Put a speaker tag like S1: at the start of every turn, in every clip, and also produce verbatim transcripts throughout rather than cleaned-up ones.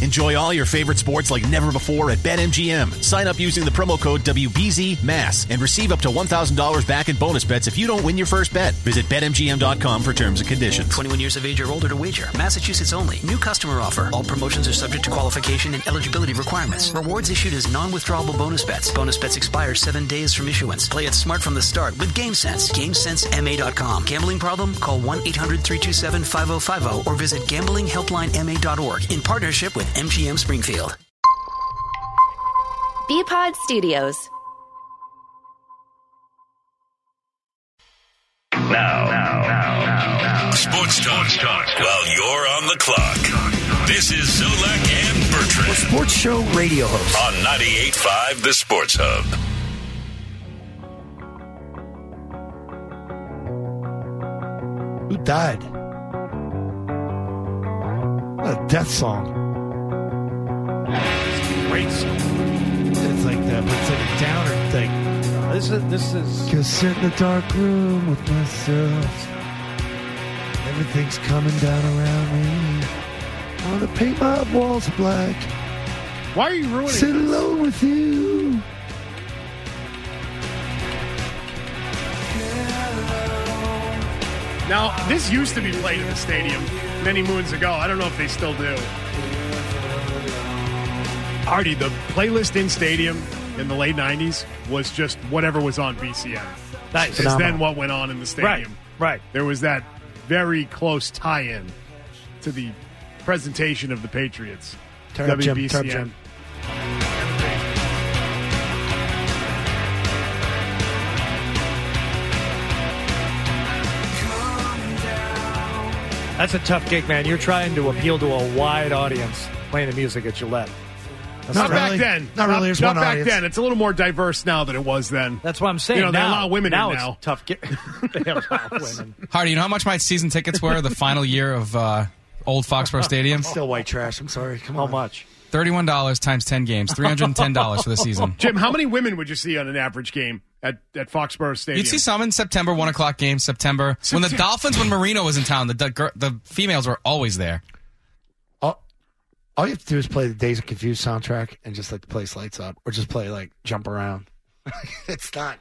S1: Enjoy all your favorite sports like never before at BetMGM. Sign up using the promo code W B Z M A S and receive up to one thousand dollars back in bonus bets if you don't win your first bet. Visit Bet M G M dot com for terms and conditions.
S2: twenty-one years of age or older to wager. Massachusetts only. New customer offer. All promotions are subject to qualification and eligibility requirements. Rewards issued as non-withdrawable bonus bets. Bonus bets expire seven days from issuance. Play it smart from the start with GameSense. GameSense M A dot com. Gambling problem? Call one eight hundred three two seven five oh five oh or visit gambling helpline M A dot org in partnership with M G M Springfield.
S3: B-Pod Studios.
S4: Now, now, now, now, now. Sports Talk, Talk while you're on the clock. This is Zolak and Bertrand.
S5: A sports show radio host.
S4: On ninety-eight point five The Sports Hub.
S5: Who died? What a death song.
S6: It's a great song.
S5: It's like that, but it's like a downer thing.
S6: This is this is.
S5: Cause sit in the dark room with myself. Everything's coming down around me. I wanna paint my walls black.
S6: Why are you ruining
S5: Sit
S6: this?
S5: alone with you.
S6: Now, this used to be played in the stadium many moons ago. I don't know if they still do. Artie, the playlist in stadium in the late nineties was just whatever was on B C N.
S5: Nice.
S6: Is then what went on in the stadium.
S5: Right, right.
S6: There was that very close tie-in to the presentation of the Patriots.
S5: Turn up, Jim.
S6: W B C N.
S5: Turn up, Jim.
S7: That's a tough gig, man. You're trying to appeal to a wide audience playing the music at Gillette. That's
S6: Not
S7: tough.
S6: back
S5: really.
S6: then.
S5: Not really. There's
S6: Not
S5: one
S6: back
S5: audience.
S6: then. It's a little more diverse now than it was then.
S7: That's what I'm saying.
S6: You know, there are
S7: now,
S6: a lot of women in
S7: now.
S6: now.
S7: It's a tough gig. They have a lot of women.
S8: Hardy, you know how much my season tickets were the final year of uh, Old Foxborough Stadium?
S5: Still white trash. I'm sorry. Come
S7: How
S5: on.
S7: much?
S8: thirty-one dollars times ten games, three hundred ten dollars for the season.
S6: Jim, how many women would you see on an average game at, at Foxborough Stadium?
S8: You'd see some in September, one o'clock games, September. When the Dolphins, when Marino was in town, the, the the females were always there.
S5: All, all you have to do is play the Days of Confused soundtrack and just let the place lights up, or just play like Jump Around. It's not.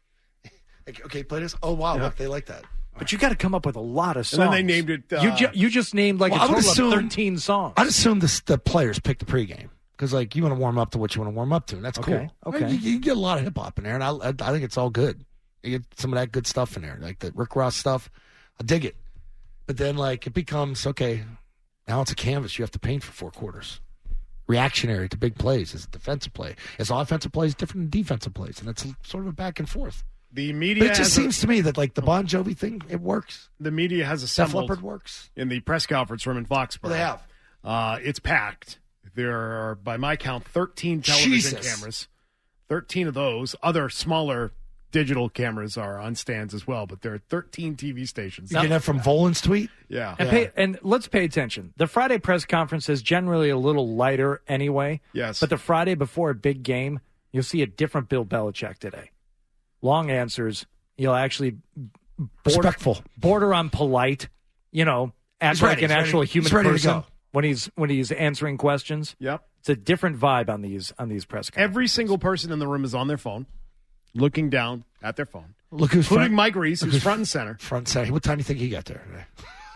S5: Like, okay, play this. Oh wow,
S6: Yeah.
S5: look, they like that.
S7: But you got to come up with a lot of songs.
S6: And then they named it, uh,
S7: you, ju- you just named like
S5: Well,
S7: a
S5: I would
S7: total
S5: assume-
S7: of thirteen songs.
S5: I'd assume the, the players pick the pregame because, like, you want to warm up to what you want to warm up to, and that's
S7: Okay,
S5: cool.
S7: okay.
S5: You, you get a lot of hip hop in there, and I, I, I think it's all good. You get some of that good stuff in there, like the Rick Ross stuff. I dig it, but then like it becomes okay. Now it's a canvas you have to paint for four quarters. Reactionary to big plays is defensive play. It's offensive plays different than defensive plays, and it's sort of a back and forth.
S6: The media
S5: But it just
S6: has
S5: seems
S6: a,
S5: to me that like the Bon Jovi thing, it works.
S6: the media has
S5: Def
S6: assembled
S5: Leppard works.
S6: in the press conference room in Foxborough.
S5: Well, they have.
S6: Uh, it's packed. There are, by my count, thirteen television
S5: Jesus.
S6: cameras. thirteen of those. Other smaller digital cameras are on stands as well, but there are thirteen T V stations.
S5: You get that from Volan's tweet.
S6: Yeah.
S7: And, pay, and let's pay attention. The Friday press conference is generally a little lighter anyway.
S6: Yes.
S7: But the Friday before a big game, you'll see a different Bill Belichick today. Long answers. You'll actually border,
S5: Respectful.
S7: border on polite. You know, act
S5: He's
S7: like
S5: ready.
S7: an
S5: He's
S7: actual
S5: ready.
S7: human
S5: He's ready to
S7: person
S5: go.
S7: when he's when he's answering questions.
S6: Yep.
S7: It's a different vibe on these on these press conferences.
S6: Every single person in the room is on their phone, looking down at their phone.
S5: Look who's
S6: Including
S5: front,
S6: Mike Reese,
S5: look
S6: who's
S5: who's
S6: front and center.
S5: front center. What time do you think he got there today?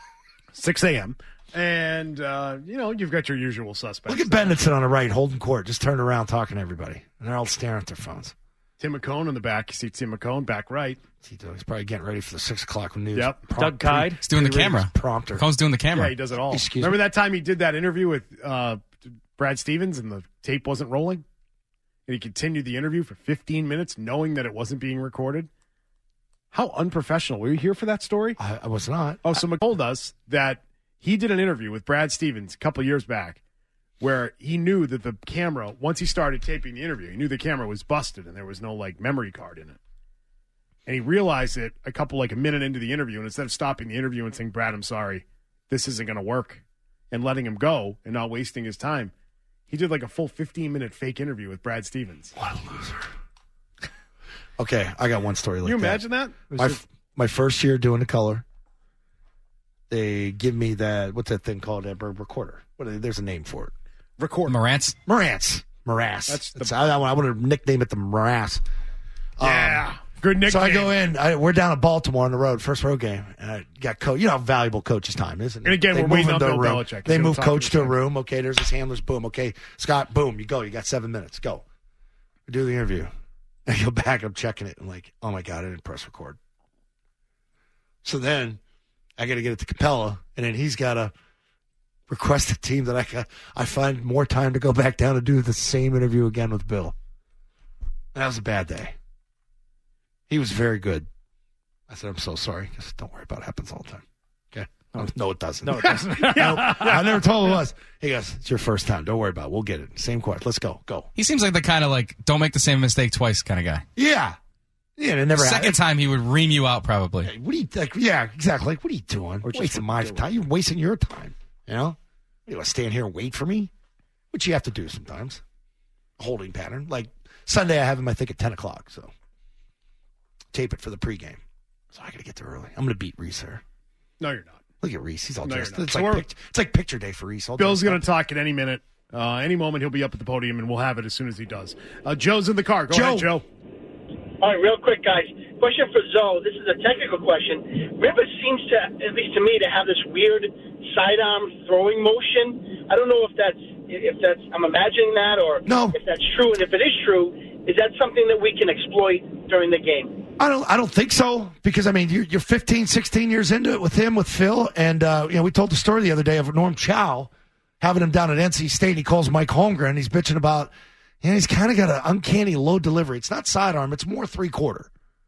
S6: six a.m. And, uh, you know, you've got your usual suspects.
S5: Look at Bennetson on the right, holding court, just turned around talking to everybody. And they're all staring at their phones.
S6: Tim McCone in the back. You see Tim McCone back right.
S5: He's probably getting ready for the six o'clock news.
S6: Yep.
S7: Doug Kyde.
S8: He's doing the camera.
S5: Prompter.
S8: Cone's doing the camera.
S6: Yeah, he does it all.
S5: Excuse
S6: Remember
S5: me?
S6: that time he did that interview with uh, Brad Stevens and the tape wasn't rolling? And he continued the interview for fifteen minutes knowing that it wasn't being recorded? How unprofessional. Were you here for that story?
S5: I, I was not.
S6: Oh, so McCone told us that he did an interview with Brad Stevens a couple years back where he knew that the camera, once he started taping the interview, he knew the camera was busted and there was no, like, memory card in it. And he realized it a couple, like, a minute into the interview, and instead of stopping the interview and saying, Brad, I'm sorry, this isn't going to work, and letting him go and not wasting his time, he did, like, a full fifteen-minute fake interview with Brad Stevens.
S5: What a loser. Okay, I got one story like
S6: Can you
S5: that.
S6: imagine that?
S5: My, f- my first year doing the color, they give me that, what's that thing called, that recorder? What, there's a name for it.
S6: Record.
S8: Morantz.
S5: Morantz. Morass.
S6: That's the-
S5: That's, I, I want to nickname it the Morass.
S6: Yeah.
S5: Um,
S6: Good nickname.
S5: So I go in. I, we're down at Baltimore on the road, first road game. And I got coach. You know how valuable coach's time is.
S6: And again,
S5: they
S6: we're
S5: move
S6: waiting on
S5: into a
S6: Bill
S5: room.
S6: Belichick.
S5: They
S6: He'll
S5: move
S6: talk
S5: coach
S6: to
S5: to a
S6: us.
S5: room. Okay, there's his handlers. Boom. Okay, Scott. Boom. You go. You got seven minutes. Go. We do the interview. I go back. I'm checking it. I'm like, oh my god, I didn't press record. So then I got to get it to Capella, and then he's got to request a team that I got. I find more time to go back down and do the same interview again with Bill. That was a bad day. He was very good. I said, I'm so sorry. Just don't worry about it. It happens all the time. Okay? No, no it doesn't.
S7: No, it doesn't.
S5: No, I never told him it was. He goes, it's your first time. Don't worry about it. We'll get it. Same question. Let's go. Go.
S8: He seems like the kind of like don't make the same mistake twice kind of guy.
S5: Yeah. Yeah, it never
S8: Second
S5: happened.
S8: time he would ream you out probably.
S5: What are you, like, yeah, exactly. Like, what are you doing?
S6: Or just
S5: wasting my time. You're wasting your time. You know? You want to stand here and wait for me? Which you have to do sometimes. Holding pattern. Like, Sunday I have him, I think, at ten o'clock. So, tape it for the pregame. So I got to get there early. I'm going to beat Reese there.
S6: No, you're not.
S5: Look at Reese. He's all
S6: No,
S5: dressed.
S6: you're not.
S5: It's
S6: So
S5: like,
S6: we're-
S5: pict- it's like picture day for Reese. All
S6: Bill's
S5: dressed
S6: going
S5: up.
S6: to talk at any minute. Uh, any moment, he'll be up at the podium, and we'll have it as soon as he does. Uh, Joe's in the car. Go
S5: Joe.
S6: ahead, Joe.
S3: All right, real quick, guys. Question for Zoe. This is a technical question. Rivers seems to, at least to me, to have this weird sidearm throwing motion. I don't know if that's if that's I'm imagining that or
S5: No.
S3: if that's true. And if it is true, is that something that we can exploit during the game?
S5: I don't. I don't think so because I mean you're, you're fifteen, sixteen years into it with him, with Phil, and uh, you know we told the story the other day of Norm Chow having him down at N C State. He calls Mike Holmgren. He's bitching about, you know, he's kind of got an uncanny low delivery. It's not sidearm. It's more three quarter.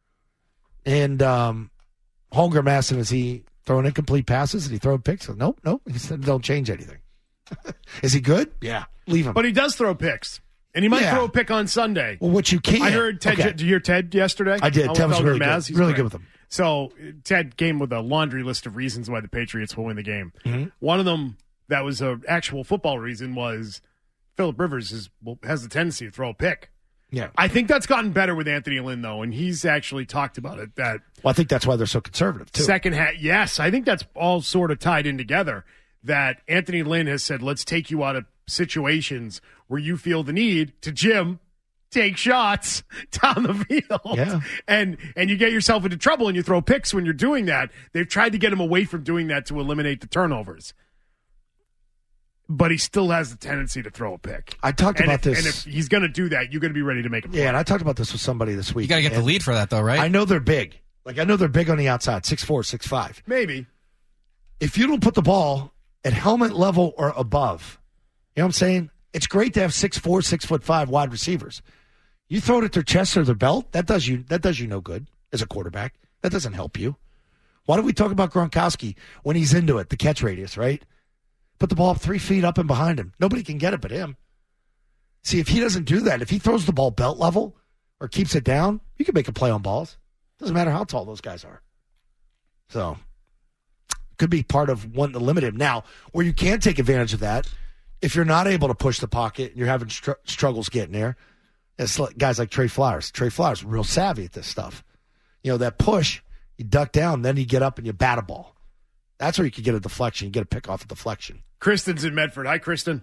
S5: And um, Holmgren asked him, is he throwing incomplete passes? Did he throw picks? Said, nope, nope. He said, don't change anything. Is he good? Yeah, leave him.
S6: But he does throw picks, and he might
S5: Yeah.
S6: throw a pick on Sunday.
S5: well, what you can't.
S6: I heard Ted.
S5: Okay.
S6: Did you hear Ted yesterday?
S5: I did.
S6: On
S5: Ted was
S6: Felger
S5: really
S6: Maz?
S5: good.
S6: He's
S5: Really
S6: great.
S5: good with him.
S6: So Ted came with a laundry list of reasons why the Patriots will win the game.
S5: Mm-hmm.
S6: One of them that was an actual football reason was Phillip Rivers is, well, has the tendency to throw a pick.
S5: Yeah.
S6: I think that's gotten better with Anthony Lynn, though, and he's actually talked about it. That
S5: Well, I think that's why they're so conservative, too.
S6: second half, yes, I think that's all sort of tied in together. That Anthony Lynn has said, let's take you out of situations where you feel the need to, Jim, take shots down the field.
S5: Yeah.
S6: And and you get yourself into trouble and you throw picks when you're doing that. They've tried to get him away from doing that to eliminate the turnovers. But he still has the tendency to throw a pick.
S5: I talked
S6: and
S5: about
S6: if,
S5: this.
S6: And if he's going to do that, you're going to be ready to make him
S5: Yeah,
S6: play.
S5: and I talked about this with somebody this week.
S8: You got to get the
S5: and
S8: lead for that though, right?
S5: I know they're big. Like, I know they're big on the outside, six four, six five.
S6: Maybe.
S5: If you don't put the ball at helmet level or above, you know what I'm saying? It's great to have six four, six foot five wide receivers. You throw it at their chest or their belt, that does you that does you no good as a quarterback. That doesn't help you. Why do we talk about Gronkowski when he's into it, the catch radius, right? Put the ball up three feet up and behind him. Nobody can get it but him. See, if he doesn't do that, if he throws the ball belt level or keeps it down, you can make a play on balls. Doesn't matter how tall those guys are. So, could be part of wanting to limit him. Now, where you can take advantage of that, if you're not able to push the pocket and you're having str- struggles getting there, it's like guys like Trey Flowers. Trey Flowers, real savvy at this stuff. You know, that push, you duck down, then you get up and you bat a ball. That's where you can get a deflection. You get a pick off a deflection.
S6: Kristen's in Medford. Hi, Kristen.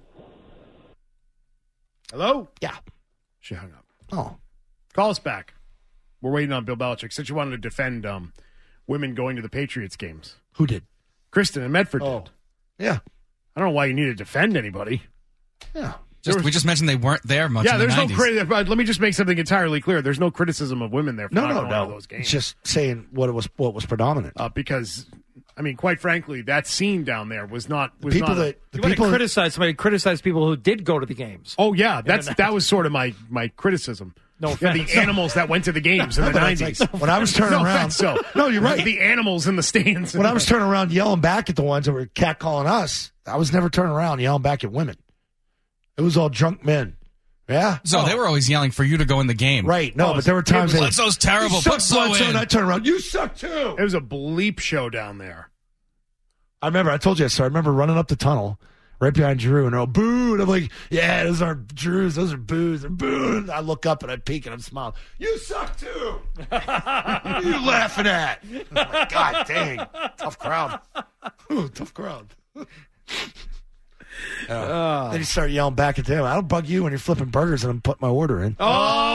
S6: Hello?
S5: Yeah.
S6: She hung up.
S5: Oh.
S6: Call us back. We're waiting on Bill Belichick. Since you wanted to defend um, women going to the Patriots games.
S5: Who did?
S6: Kristen in Medford
S5: Oh.
S6: did.
S5: Yeah.
S6: I don't know why you need to defend anybody.
S5: Yeah.
S8: Just,
S6: was-
S8: we just mentioned they weren't there much.
S6: yeah,
S8: in the
S6: there's no
S8: nineties.
S6: criticism. Let me just make something entirely clear. There's no criticism of women there for
S5: No,
S6: not
S5: no,
S6: going to
S5: no.
S6: those games.
S5: It's just saying what it was what was predominant.
S6: uh, because, I mean, quite frankly, that scene down there was not was
S5: people
S6: not a-
S5: that the
S7: You want to
S5: people that,
S7: criticize somebody, criticize people who did go to the games.
S6: Oh yeah, that's
S7: then-
S6: that was sort of my my criticism.
S7: No
S6: Yeah,
S7: offense.
S6: the animals that went to the games in the
S5: But it's
S6: nineties.
S5: like, when I was turning
S6: no
S5: around,
S6: offense, so
S5: no, you're right.
S6: The animals in the stands.
S5: When I was turning around yelling back at the ones that were catcalling us, I was never turning around yelling back at women. It was all drunk men. Yeah.
S8: So they were always yelling for you to go in the game.
S5: Right. No,
S6: Oh,
S5: but there were times
S6: it was-
S5: they
S8: Bledsoe's terrible.
S5: You suck,
S8: Put so
S5: Bledsoe,
S8: in.
S5: and I turn around. You suck too.
S6: It was a bleep show down there.
S5: I remember. I told you. So I remember running up the tunnel right behind Drew, and they're all boo. And I'm like, "Yeah, those are Drews. Those are boos. They're boo." And I look up and I peek and I'm smiling. You suck too. What are you laughing at? I'm like, God dang, tough crowd. Ooh, tough crowd. Uh, then you start yelling back at them. I don't bug you when you're flipping burgers and I'm putting my order in.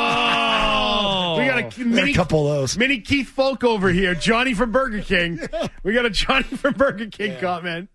S6: Oh, we got a mini,
S5: a couple of those.
S6: Mini Keith Folk over here, Johnny from Burger King. We got a Johnny from Burger King yeah. comment.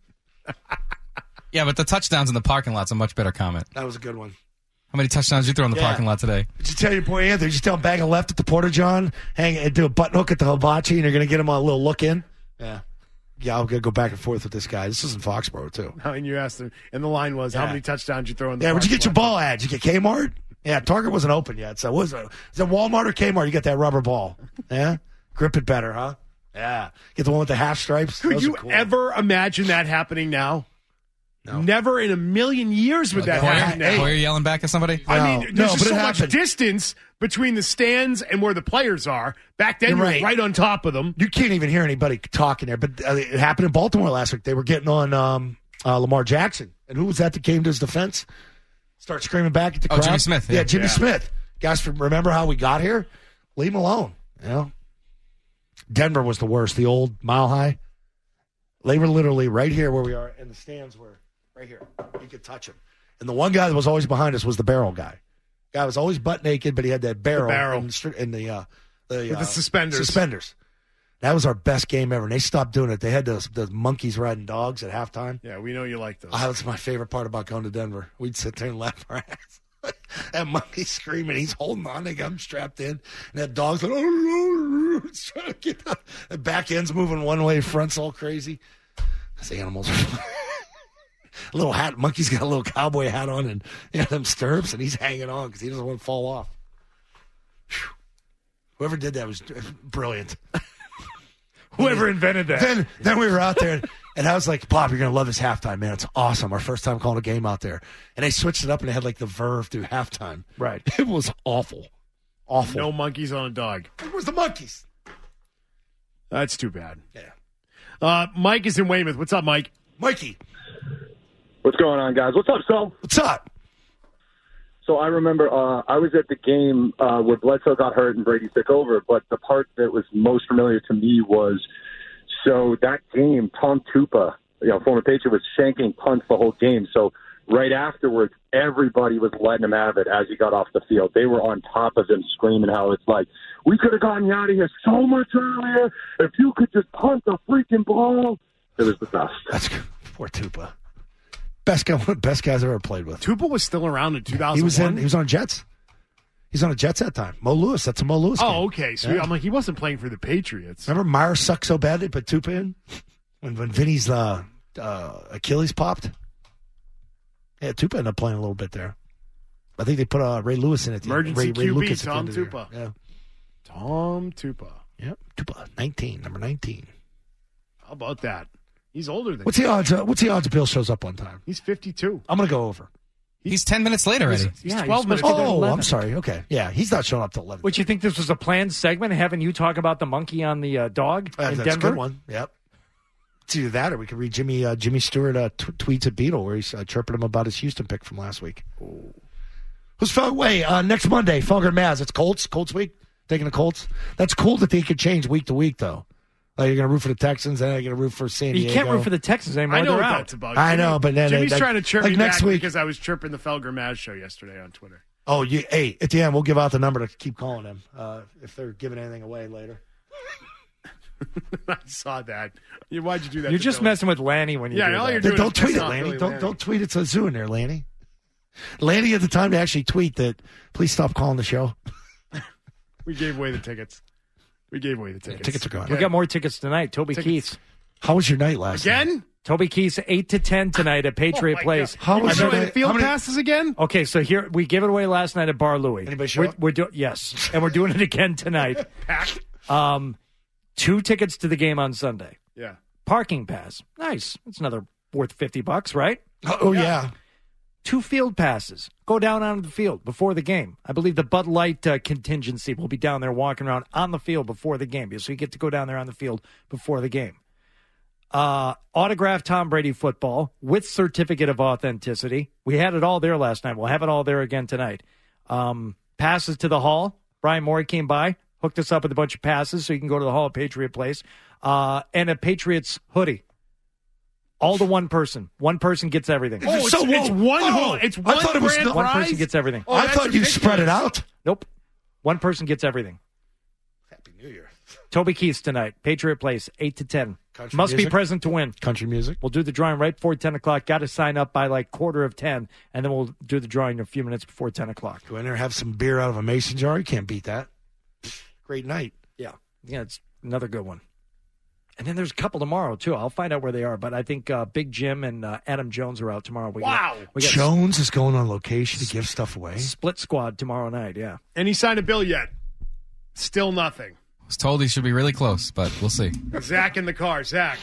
S8: Yeah, but the touchdowns in the parking lot's a much better comment.
S5: That was a good one.
S8: How many touchdowns did you throw in the
S5: yeah.
S8: parking lot today?
S5: Did you tell your boy Anthony? Did you tell him bag a left at the Porta John, hang and do a button hook at the hibachi, and you're going to get him on a little look in? Yeah. Yeah, I'm going to go back and forth with this guy. This is in Foxborough, too.
S6: And you asked him, and the line was, yeah. how many touchdowns you throw in the
S5: Yeah, where'd you get
S6: lot?
S5: your ball at? Did you get Kmart? Yeah, Target wasn't open yet. So was it, is it Walmart or Kmart? You get that rubber ball. Yeah? Grip it better, huh? Yeah. Get the one with the half stripes.
S6: Could
S5: Those
S6: you
S5: cool.
S6: ever imagine that happening now?
S5: No.
S6: Never in a million years would that
S8: Hoyer,
S6: happen now.
S8: Hoyer yelling back at somebody?
S6: I
S5: No.
S6: mean, there's
S5: No,
S6: just
S5: but
S6: so
S5: it
S6: much
S5: happened.
S6: distance between the stands and where the players are. Back then,
S5: You're
S6: you were
S5: right.
S6: right on top of them.
S5: You can't even hear anybody talking there. But uh, it happened in Baltimore last week. They were getting on um, uh, Lamar Jackson. And who was that that came to his defense? Start screaming back at the
S8: Oh,
S5: crowd.
S8: Jimmy Smith, yeah.
S5: Yeah, Jimmy
S6: Yeah.
S5: Smith. Guys, remember how we got here? Leave him alone. You know? Denver was the worst. The old Mile High. They were literally right here where we are, and the stands were right here. You could touch them. And the one guy that was always behind us was the barrel guy. Guy was always butt naked, but he had that barrel,
S6: The barrel.
S5: in the, str- in the, uh, the,
S6: With
S5: uh,
S6: the suspenders.
S5: Suspenders. That was our best game ever, and they stopped doing it. They had those, those monkeys riding dogs at halftime.
S6: Yeah, we know you like those.
S5: Oh, that was my favorite part about going to Denver. We'd sit there and laugh our ass. That monkey screaming, he's holding on. They got him strapped in, and that dog's like, oh, it's trying to get out. The back end's moving one way, front's all crazy. Those animals are a little hat. Monkey's got a little cowboy hat on and you know, them stirrups, and he's hanging on because he doesn't want to fall off. Whew. Whoever did that was brilliant.
S6: Whoever invented that.
S5: Then, then we were out there, and I was like, Bob, you're going to love this halftime, man. It's awesome. Our first time calling a game out there. And they switched it up, and they had like the verve through halftime.
S6: Right.
S5: It was awful. Awful.
S6: No monkeys on a dog.
S5: Where's the monkeys?
S6: That's too bad.
S5: Yeah.
S6: Uh, Mike is in Weymouth. What's up, Mike?
S5: Mikey.
S9: What's going on, guys? What's up, Sol?
S5: What's up?
S9: So I remember uh, I was at the game uh, where Bledsoe got hurt and Brady took over, but the part that was most familiar to me was, so that game, Tom Tupa, you know, former Patriot, was shanking punts the whole game. So right afterwards, everybody was letting him have it as he got off the field. They were on top of him screaming how it's like, we could have gotten you out of here so much earlier if you could just punt the freaking ball. It was the best.
S5: That's good. Poor Tupa. Best guy, one of the best guys I've ever played with.
S6: Tupa was still around in two thousand one.
S5: He was in. He was on Jets. He's on a Jets that time. Mo Lewis. That's a Mo Lewis.
S6: Oh,
S5: game.
S6: okay. So
S5: Yeah.
S6: I'm like, he wasn't playing for the Patriots.
S5: Remember Myers sucked so bad they put Tupa in when when Vinny's uh, uh, Achilles popped. Yeah, Tupa ended up playing a little bit there. I think they put uh, Ray Lewis in it.
S6: Emergency
S5: Ray, Ray
S6: Q B,
S5: Lucas at the
S6: Tom
S5: end of the year.
S6: Tupa.
S5: Yeah.
S6: Tom Tupa.
S5: Yep, Tupa, nineteen, number nineteen.
S6: How about that? He's older than
S5: What's the odds? Uh, what's the odds Bill shows up on time?
S6: He's fifty-two.
S5: I'm gonna go over.
S8: He's ten minutes late already.
S6: He's, he's
S7: Yeah,
S6: twelve
S7: he's
S6: minutes.
S7: supposed to be
S5: Oh,
S7: eleven.
S5: I'm sorry. Okay, yeah, he's not showing up till eleven.
S7: Would you think this was a planned segment, having you talk about the monkey on the uh, dog
S5: Uh,
S7: in
S5: that's
S7: Denver?
S5: a good one. Yep. It's either that, or we could read Jimmy uh, Jimmy Stewart uh, t- tweets at Beetle where he's uh, chirping him about his Houston pick from last week. Ooh. Who's Fel- wait uh, next Monday? Felger and Maz. It's Colts. Colts week. Taking the Colts. That's cool that they could change week to week though. Like you're going to root for the Texans, and then you're going to root for San
S7: You
S5: Diego.
S7: can't root for the Texans anymore.
S6: I know
S7: They're
S6: what
S7: out.
S6: that's about.
S5: I
S6: Jimmy-
S5: know, but then
S6: Jimmy's
S5: like,
S6: trying to chirp
S5: like
S6: me
S5: next
S6: back
S5: week.
S6: because I was chirping the Felger Maz show yesterday on Twitter.
S5: Oh, you, hey, at the end we'll give out the number to keep calling them uh, if they're giving anything away later.
S6: I saw that. Yeah, why'd you do that?
S7: You're
S6: to
S7: just
S6: Billy?
S7: messing with Lanny when you
S6: Yeah,
S7: do
S6: all
S7: that.
S6: you're
S5: Then
S6: doing
S5: don't
S6: is
S5: tweet
S6: pissing
S5: it,
S6: off
S5: Lanny.
S6: Billy
S5: Don't
S6: Lanny.
S5: don't tweet it to Zoo in there, Lanny. Lanny had the time to actually tweet that. Please stop calling the show.
S6: We gave away the tickets. We gave away the tickets.
S5: Tickets are gone.
S7: We got more tickets tonight. Toby
S6: Tickets.
S7: Keith's.
S5: How was your night last night?
S6: Again?
S7: Toby Keith's eight to ten tonight at Patriot
S6: Oh, my
S7: Place.
S6: God.
S5: How
S6: You
S5: was
S6: giving
S5: your
S6: away
S5: night?
S6: field
S5: How many-
S6: passes again?
S7: Okay, so here we gave it away last night at Bar Louie.
S5: Anybody show
S7: we're,
S5: up?
S7: we're doing yes, and we're doing it again tonight.
S6: Packed.
S7: Um, two tickets to the game on Sunday.
S6: Yeah.
S7: Parking pass, nice. That's another worth fifty bucks, right?
S5: Oh yeah.
S7: Two field passes. Go down onto the field before the game. I believe the Bud Light uh, contingency will be down there walking around on the field before the game. So you get to go down there on the field before the game. Uh, autographed Tom Brady football with certificate of authenticity. We had it all there last night. We'll have it all there again tonight. Um, passes to the hall. Brian Morey came by, hooked us up with a bunch of passes so you can go to the hall at Patriot Place. Uh, and a Patriots hoodie. All to one person. One person gets everything.
S6: Oh, it's,
S5: So,
S6: it's
S5: whoa,
S6: one.
S5: oh,
S6: it's
S5: I
S6: one
S5: thought it was
S6: grand
S5: no-
S7: One
S6: prize?
S7: person gets everything.
S6: Oh,
S5: I
S6: that's
S5: thought you
S6: ridiculous.
S5: spread it out.
S7: Nope. One person gets everything.
S5: Happy New Year.
S7: Toby Keith tonight. Patriot Place, eight to ten.
S5: Country
S7: Must be
S5: music?
S7: present to win.
S5: Country music.
S7: We'll do the drawing right before ten o'clock. Got to sign up by like quarter of ten, and then we'll do the drawing a few minutes before ten o'clock.
S5: Go in there, have some beer out of a mason jar. You can't beat that. Great night.
S7: Yeah. Yeah, it's another good one. And then there's a couple tomorrow, too. I'll find out where they are. But I think uh, Big Jim and uh, Adam Jones are out tomorrow. We
S6: Wow.
S7: Got, we got
S5: Jones is going on location to give stuff away.
S7: Split squad tomorrow night, yeah.
S6: And he signed a bill yet? Still nothing.
S8: I was told he should be really close, but we'll see.
S6: Zach in the car. Zach.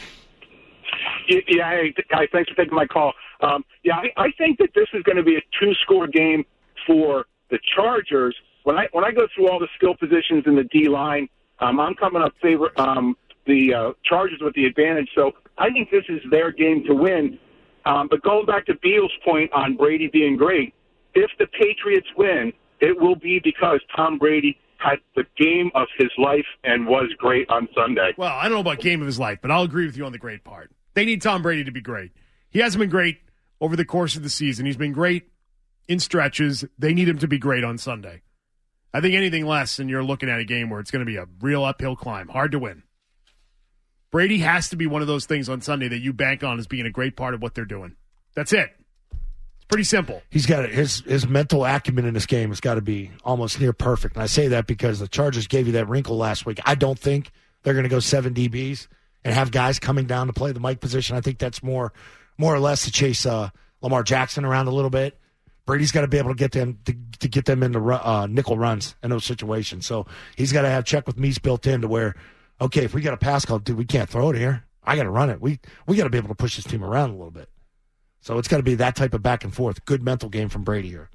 S9: Yeah, hey, guys, thanks for taking my call. Um, yeah, I, I think that this is going to be a two-score game for the Chargers. When I when I go through all the skill positions in the D line, um, I'm coming up favor um, the uh, Chargers with the advantage. So I think this is their game to win. Um, but going back to Beal's point on Brady being great, if the Patriots win, it will be because Tom Brady had the game of his life and was great on Sunday.
S6: Well, I don't know about game of his life, but I'll agree with you on the great part. They need Tom Brady to be great. He hasn't been great over the course of the season. He's been great in stretches. They need him to be great on Sunday. I think anything less, and you're looking at a game where it's going to be a real uphill climb. Hard to win. Brady has to be one of those things on Sunday that you bank on as being a great part of what they're doing. That's it. It's pretty simple.
S5: He's got his his mental acumen in this game has got to be almost near perfect. And I say that because the Chargers gave you that wrinkle last week. I don't think they're going to go seven D Bs and have guys coming down to play the Mike position. I think that's more more or less to chase uh, Lamar Jackson around a little bit. Brady's got to be able to get them to, to get them into uh, nickel runs in those situations. So he's got to have check with me's built in to where, okay, if we got a pass call, dude, we can't throw it here. I got to run it. We we got to be able to push this team around a little bit. So it's got to be that type of back and forth. Good mental game from Brady here.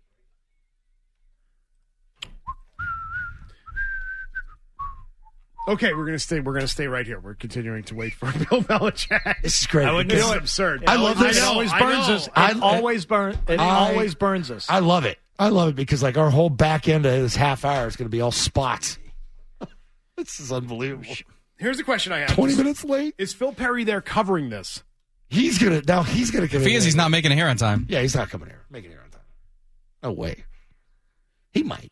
S6: Okay, we're gonna stay. We're gonna stay right here. We're continuing to wait for Bill Belichick.
S5: This is great.
S6: I would, this
S5: because-
S6: is absurd.
S5: I love this.
S7: It
S6: know,
S7: always
S6: I
S7: burns
S6: know.
S7: us. It
S5: I-
S7: always burn. It
S5: I-
S7: always burns us.
S5: I love it. I love it because like our whole back end of this half hour is going to be all spots. This is unbelievable.
S6: Here's the question I have:
S5: Twenty minutes late.
S6: Is Phil Perry there covering this?
S5: He's gonna now. He's gonna come
S8: If he
S5: in
S8: is,
S5: there.
S8: he's not making it here on time.
S5: Yeah, he's not coming here. Making it here on time. No way. He might.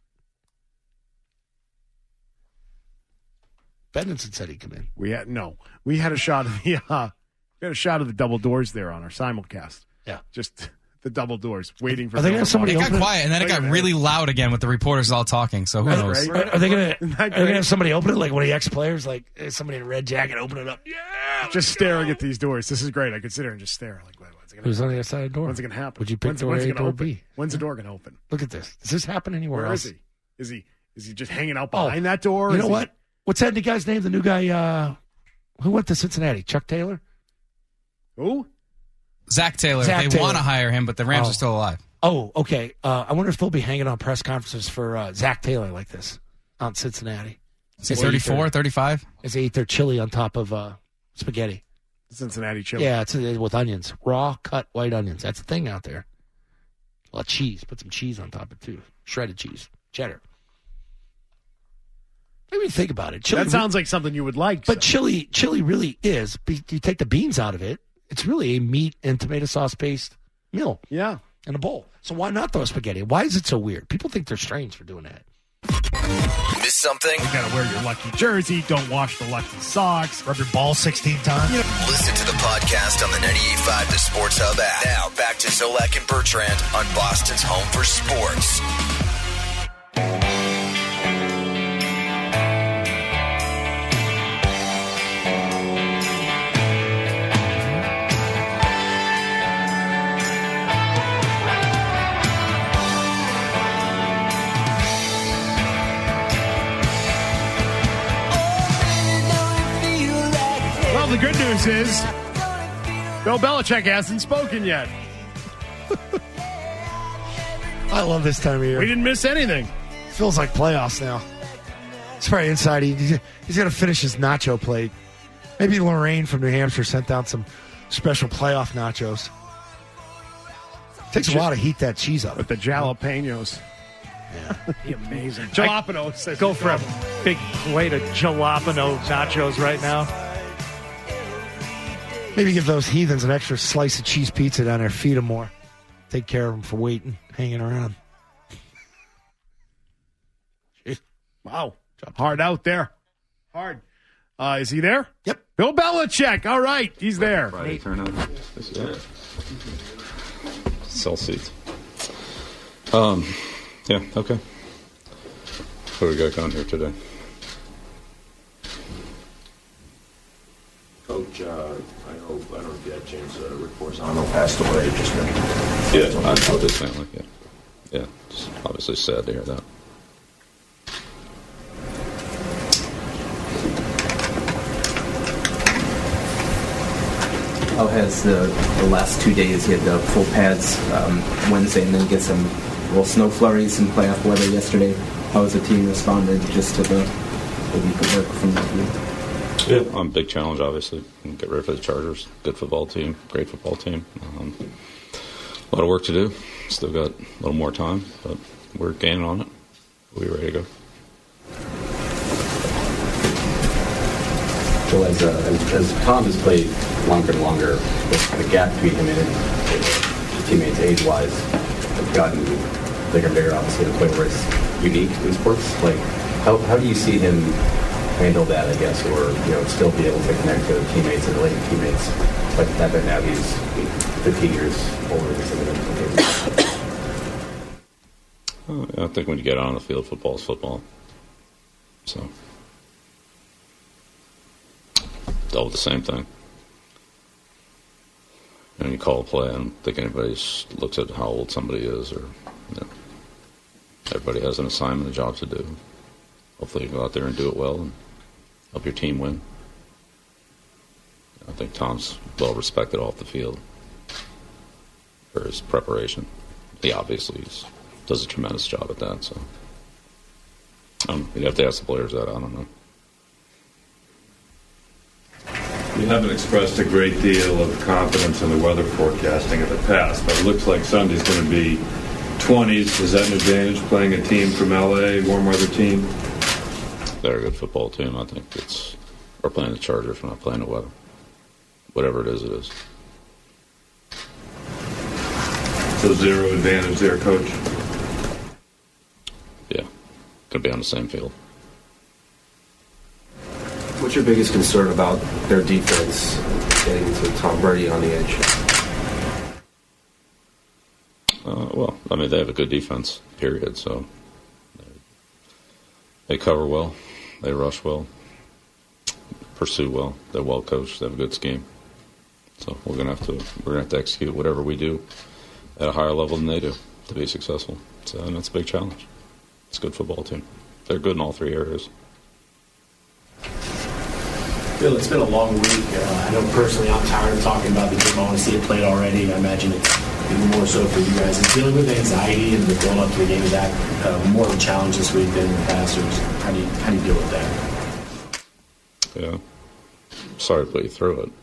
S5: Benenson said he'd come in.
S6: We had no. We had a shot of the. Uh, we had a shot of the double doors there on our simulcast.
S5: Yeah.
S6: Just the double doors, waiting for.
S5: Are they
S6: Bill
S5: gonna have somebody
S8: It
S6: to
S8: got
S5: open it?
S8: quiet, and then it got really loud again with the reporters all talking. So who
S5: Are,
S8: knows?
S6: right?
S5: are- are they gonna?
S6: Isn't
S5: Are
S6: that
S5: they gonna
S6: great?
S5: have somebody open it like one of the ex players, like eh, somebody in a red jacket, open it up? Yeah. let's
S6: Just
S5: go.
S6: staring at these doors. This is great. I could sit here and just stare. Like, wait, when's it gonna
S5: Who's
S6: happen?
S5: on the other side of the door?
S6: When's it gonna happen?
S5: Would you pick
S6: when's,
S5: door
S6: when's
S5: A,
S6: it gonna
S5: door
S6: open?
S5: B?
S6: When's the door gonna open?
S5: Look at this. Does this happen anywhere
S6: Where
S5: else?
S6: is he? Is he? Is he just hanging out
S5: Oh,
S6: behind that door?
S5: You
S6: Is
S5: know
S6: he-
S5: what? What's that new guy's name? The new guy uh, who went to Cincinnati? Chuck Taylor?
S6: Who?
S8: Zach Taylor.
S5: Zach
S8: they
S5: Taylor.
S8: want to hire him, but the Rams
S5: Oh.
S8: are still alive.
S5: Oh, okay. Uh, I wonder if they'll be hanging on press conferences for uh, Zach Taylor like this out in Cincinnati.
S8: Is he thirty-four, thirty-five?
S5: As they eat their chili on top of uh, spaghetti.
S6: Cincinnati chili.
S5: Yeah, it's uh, with onions. Raw cut white onions. That's the thing out there. A lot of cheese. Put some cheese on top of it, too. Shredded cheese. Cheddar. Maybe think about it. Chili,
S6: That sounds like something you would like.
S5: But
S6: so.
S5: chili chili really is. be- You take the beans out of it, it's really a meat and tomato sauce based meal
S6: yeah.
S5: in a bowl. So why not throw spaghetti? Why is it so weird? People think they're strange for doing that.
S10: Miss something?
S6: You gotta wear your lucky jersey. Don't wash the lucky socks.
S5: Rub your ball sixteen times.
S10: Listen to the podcast on the ninety-eight point five The Sports Hub app. Now back to Zolak and Bertrand on Boston's home for sports.
S6: Well, the good news is Bill Belichick hasn't spoken yet.
S5: I love this time of year.
S6: We didn't miss anything.
S5: Feels like playoffs now. It's probably inside. He, he's got to finish his nacho plate. Maybe Lorraine from New Hampshire sent down some special playoff nachos. Takes a while to heat that cheese up.
S6: With the jalapenos.
S7: Be amazing.
S6: Jalapeno says
S7: Go
S6: it's
S7: for a
S6: wrong.
S7: big plate of jalapeno nachos right now.
S5: Maybe give those heathens an extra slice of cheese pizza down there. Feed them more. Take care of them for waiting, hanging around.
S6: Wow. Hard out there. Hard. Uh, is he there?
S5: Yep.
S6: Bill Belichick. All right. He's there.
S11: Friday turnout. This is it. Sell seats. Um, yeah, okay. What do we got going here today?
S12: Coach, uh, I know, I don't know if you had a chance to report. I know passed away just now.
S11: Yeah, I know his family, yeah. Yeah, just obviously sad to hear that.
S13: How has the, the last two days, you had the full pads um, Wednesday and then get some little snow flurries and playoff weather yesterday. How has the team responded just to the, the week of work from that week?
S11: Yeah, um, big challenge, obviously. Get ready for the Chargers. Good football team, great football team. Um, a lot of work to do. Still got a little more time, but we're gaining on it. We're ready to go.
S14: So as, uh, as, as Tom has played longer and longer, the gap between him and his teammates age-wise has gotten bigger and bigger, obviously, to the point where it's unique in sports. Like, how, how do you see him handle that, I guess, or, you know, still be able to connect to teammates and relate to teammates like that, but now he's fifteen years older than some of them?
S11: Oh, I think when you get out on the field, football is football. So, dealt with the same thing. And you call a play, I don't think anybody looks at how old somebody is, or, you know, everybody has an assignment, a job to do. Hopefully you go out there and do it well and help your team win. I think Tom's well respected off the field for his preparation. He obviously does a tremendous job at that. So um, you'd have to ask the players that. I don't know.
S12: You haven't expressed a great deal of confidence in the weather forecasting in the past, but it looks like Sunday's going to be twenties. Is that an advantage playing a team from L A, warm weather team?
S11: They're a good football team. I think it's we're playing the Chargers. We're not playing the weather. Whatever it is, it is.
S12: So zero advantage there, Coach?
S11: Yeah. Going to be on the same field.
S14: What's your biggest concern about their defense getting to Tom Brady on the edge?
S11: Uh, well, I mean, they have a good defense, period. So they cover well, they rush well, pursue well. They're well coached. They have a good scheme. So we're gonna have to we're gonna have to execute whatever we do at a higher level than they do to be successful. So and that's a big challenge. It's a good football team. They're good in all three areas.
S15: Bill, it's been a long week. Uh, I know personally I'm tired of talking about the game. I want to see it played already. I imagine it's even more so for you guys. Is dealing with anxiety and the build up to the game, is that uh, more of a challenge this week than in the past, or is, how do you how do you deal with that?
S11: Yeah. Sorry to put you through it.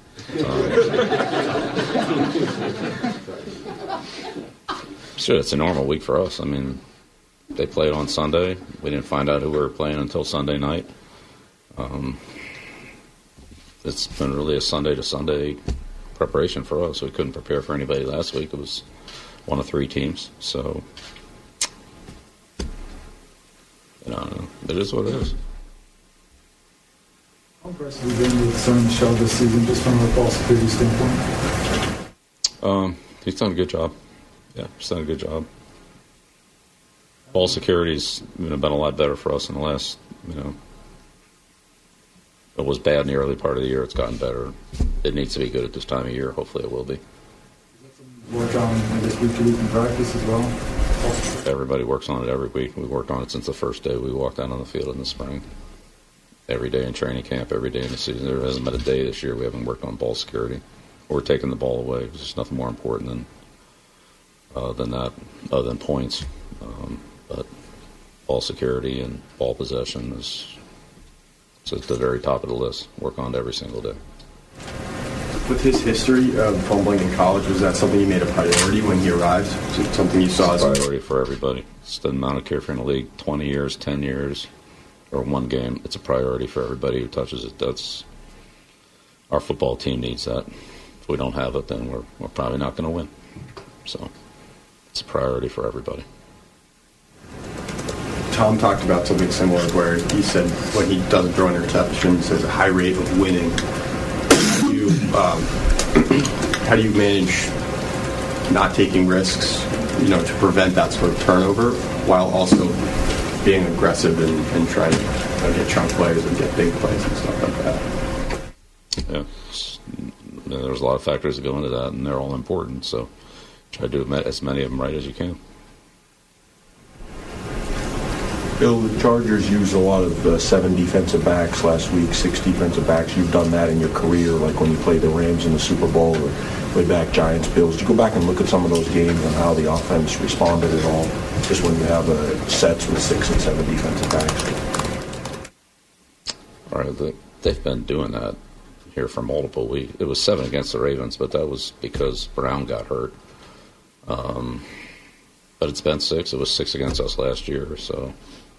S11: Um, sure, it's a normal week for us. I mean, they played on Sunday. We didn't find out who we were playing until Sunday night. Um, it's been really a Sunday to Sunday preparation for us. We couldn't prepare for anybody last week. It was one of three teams. So, you know, it is what it is.
S16: How impressed have you been with Sonny Michel this season, just from a ball security standpoint?
S11: Um, he's done a good job. Yeah, he's done a good job. Ball security's you know, been a lot better for us in the last, you know, it was bad in the early part of the year. It's gotten better. It needs to be good at this time of year. Hopefully it will be.
S16: Work on, I guess, week to week in practice as well?
S11: Everybody works on it every week. We worked on it since the first day we walked out on the field in the spring. Every day in training camp, every day in the season. There hasn't been a day this year we haven't worked on ball security or taking the ball away. There's just nothing more important than uh, than that, other than points. Um, but ball security and ball possession is so it's at the very top of the list. Work on it every single day.
S17: With his history of fumbling in college, was that something you made a priority when he arrived? Was it something you saw
S11: it's a
S17: as
S11: priority for everybody? It's the amount of care for in the league, twenty years, ten years, or one game. It's a priority for everybody who touches it. That's our football team needs that. if we don't have it, then we're, we're probably not going to win. So it's a priority for everybody.
S17: Tom talked about something similar where he said when he doesn't throw interceptions, there's a high rate of winning. How do you, um, how do you manage not taking risks, you know, to prevent that sort of turnover while also being aggressive and, and trying to you know, get chunk plays and get big plays and stuff like that?
S11: Yeah, there's a lot of factors that go into that, and they're all important. So try to do as many of them right as you can.
S18: Bill, the Chargers used a lot of uh, seven defensive backs last week, six defensive backs. You've done that in your career, like when you played the Rams in the Super Bowl or way back Giants, Bills. Did you go back and look at some of those games and how the offense responded at all, just when you have uh, sets with six and seven defensive backs?
S11: All right, they've been doing that here for multiple weeks. It was seven against the Ravens, but that was because Brown got hurt. Um, but it's been six. It was six against us last year, so...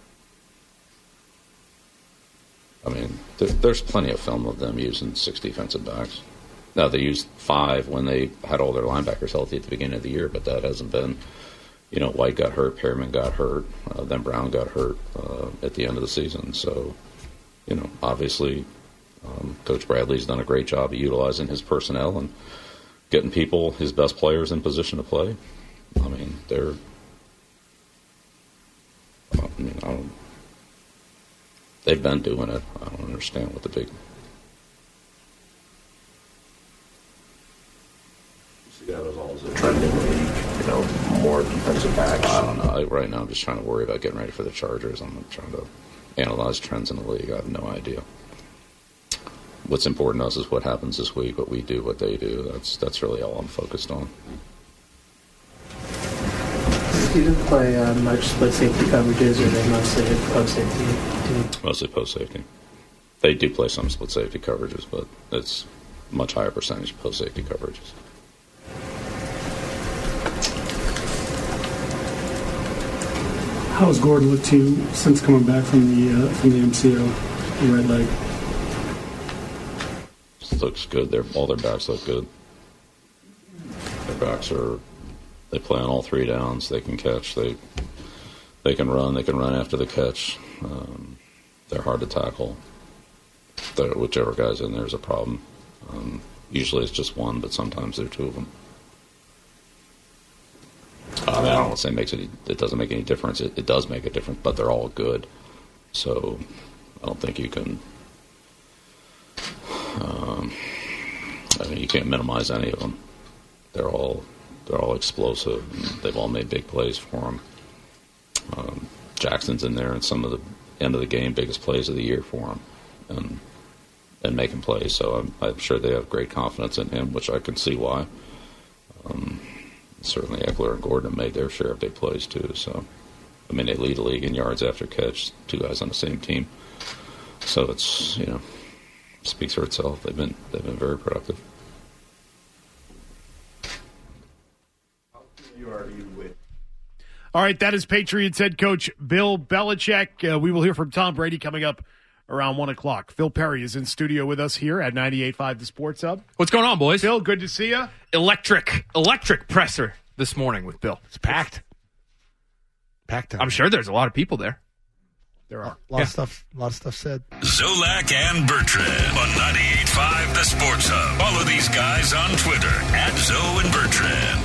S11: I mean, there, there's plenty of film of them using six defensive backs. Now, they used five when they had all their linebackers healthy at the beginning of the year, but that hasn't been, you know, White got hurt, Perryman got hurt, uh, then Brown got hurt uh, at the end of the season. So, you know, obviously, um, Coach Bradley's done a great job of utilizing his personnel and getting people, his best players, in position to play. I mean, they're, I mean, I don't, they've been doing it. I don't understand what the big...
S18: See that as always a trending league, you know, more defensive backs.
S11: I don't know. I, right now I'm just trying to worry about getting ready for the Chargers. I'm trying to analyze trends in the league. I have no idea. What's important to us is what happens this week, what we do, what they do. That's that's really all I'm focused on.
S19: Do you play uh, much split safety coverages, or are they mostly post safety?
S11: Mostly post safety. They do play some split safety coverages, but it's much higher percentage post safety coverages.
S20: How has Gordon looked to you since coming back from the uh, from the M C O, the right leg?
S11: Looks good. They're, all their backs look good. Their backs are. They play on all three downs. They can catch. They they can run. They can run after the catch. Um, they're hard to tackle. They're, whichever guy's in there is a problem. Um, usually it's just one, but sometimes there are two of them. I mean, I don't want to say it makes it. It doesn't make any difference. It, it does make a difference, but they're all good. So I don't think you can. Um, I mean, you can't minimize any of them. They're all. They're all explosive. And they've all made big plays for him. Um, Jackson's in there in some of the end of the game biggest plays of the year for him, and and making plays. So I'm, I'm sure they have great confidence in him, which I can see why. Um, certainly, Eckler and Gordon have made their share of big plays too. So, I mean, they lead the league in yards after catch. Two guys on the same team. So it's you know speaks for itself. They've been they've been very productive.
S6: All right, that is Patriots head coach Bill Belichick. Uh, we will hear from Tom Brady coming up around one o'clock. Phil Perry is in studio with us here at ninety-eight point five The Sports Hub.
S21: What's going on, boys?
S6: Phil, good to see you.
S21: Electric, electric presser this morning with Bill.
S5: It's packed. Packed time.
S21: I'm sure there's a lot of people there.
S6: There are.
S5: A lot
S21: Yeah.
S5: of stuff, a lot of stuff said.
S4: Zolak and Bertrand on ninety-eight point five The Sports Hub. Follow these guys on Twitter at Zo and Bertrand.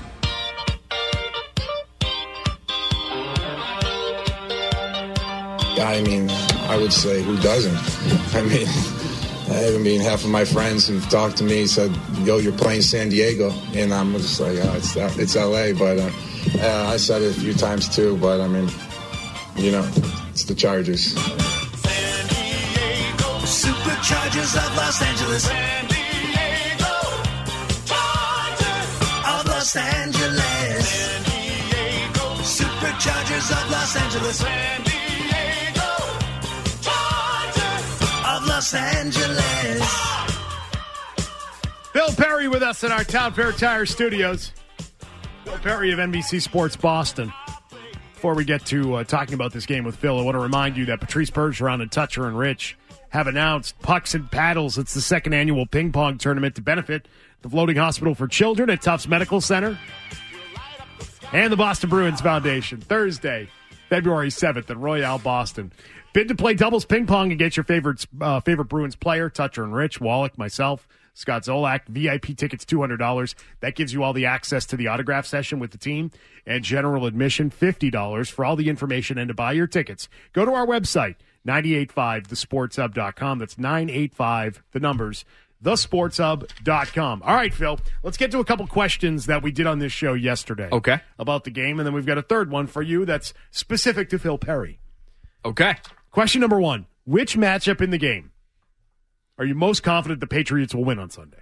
S22: I mean, I would say, who doesn't? I mean, I mean, half of my friends who've talked to me said, yo, you're playing San Diego. And I'm just like, oh, it's it's L A. But uh, uh, I said it a few times, too. But, I mean, you know, it's the Chargers.
S23: San Diego, Superchargers of Los Angeles. San Diego, Chargers of Los Angeles. San Diego, Superchargers of Los Angeles. San Diego, Chargers of Los Angeles.
S6: Phil Perry with us in our Town Fair Tire Studios. Phil Perry of N B C Sports Boston. Before we get to uh, talking about this game with Phil, I want to remind you that Patrice Bergeron and Toucher and Rich have announced Pucks and Paddles. It's the second annual ping pong tournament to benefit the Floating Hospital for Children at Tufts Medical Center and the Boston Bruins Foundation. Thursday, February seventh at Royale, Boston. Bid to play doubles ping pong against your favorite uh, favorite Bruins player, Toucher and Rich, Wallach, myself, Scott Zolak. V I P tickets, two hundred dollars. That gives you all the access to the autograph session with the team. And general admission, fifty dollars. For all the information and to buy your tickets, go to our website, nine eight five the sports hub dot com. That's nine eight five, the numbers, the sports hub dot com. All right, Phil, let's get to a couple questions that we did on this show yesterday.
S21: Okay.
S6: About the game, and then we've got a third one for you that's specific to Phil Perry.
S21: Okay.
S6: Question number one. Which matchup in the game are you most confident the Patriots will win on Sunday?